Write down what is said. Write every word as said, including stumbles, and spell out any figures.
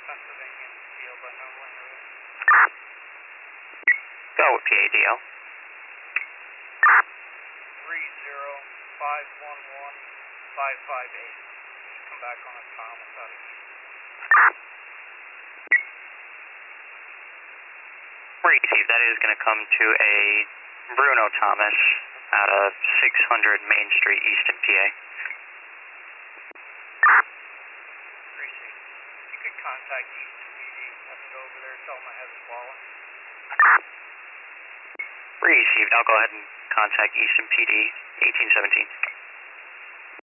Pennsylvania, D L by number one. Go with P A D L. three zero five one one five five eight. Just come back on a Thomas out of East. Receive, that is going to come to a Bruno Thomas out of six hundred Main Street, Easton, P A. Receive. You could contact Easton P D. Have them go over there, tell them I have his wallet. Received, I'll go ahead and contact Easton P D, eighteen seventeen.